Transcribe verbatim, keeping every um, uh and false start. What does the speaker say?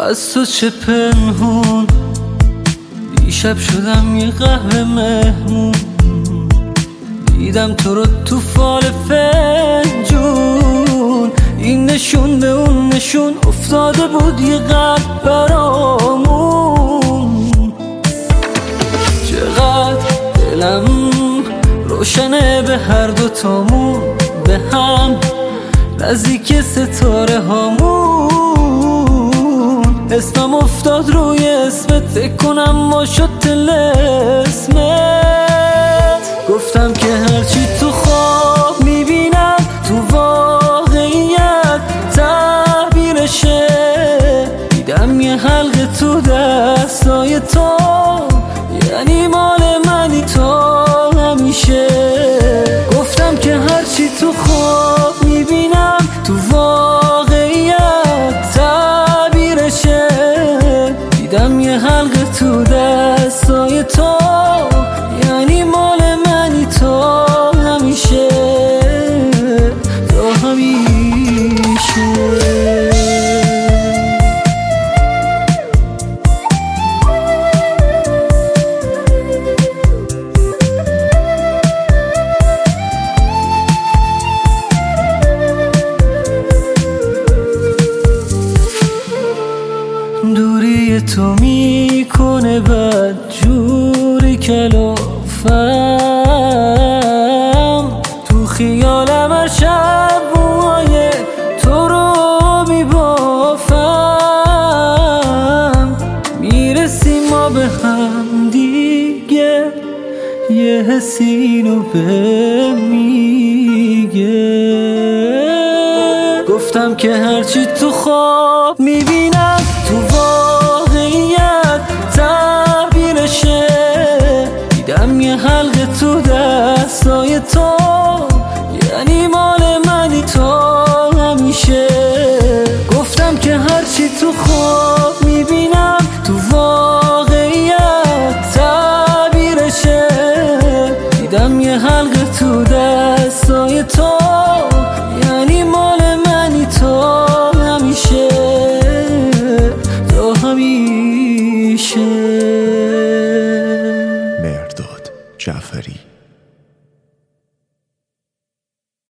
از تو چه پنهون، دیشب شدم یه قهوه مهمون، دیدم تو رو تو فال فنجون. این نشون به اون نشون افتاده بود یه قلب برامون. چقدر دلم روشنه به هر دوتامون، به هم نزدیک ستاره هامون. اسمم افتاد روی اسمت، فکر کنم ما شد طلسمت. گفتم که هرچی تو خواب میبینم تو واقعیت تعبیرشه. دیدم یه حلقه تو دستای تو، یعنی مال منی تو همیشه. گفتم که هرچی تو خواب میبینم تو واقعیت تعبیرشه. دیدم یه حلقه تو دستای تو، یعنی مال منی تو همیشه، تو همیشه. دوری تو میکنه بد جوری کلافم. تو خیالم هر شب موهای تو رو میبافم. میرسیم ما به هم دیگه، یه حسینو به میگه. گفتم که هرچی تو خواب میبینم تو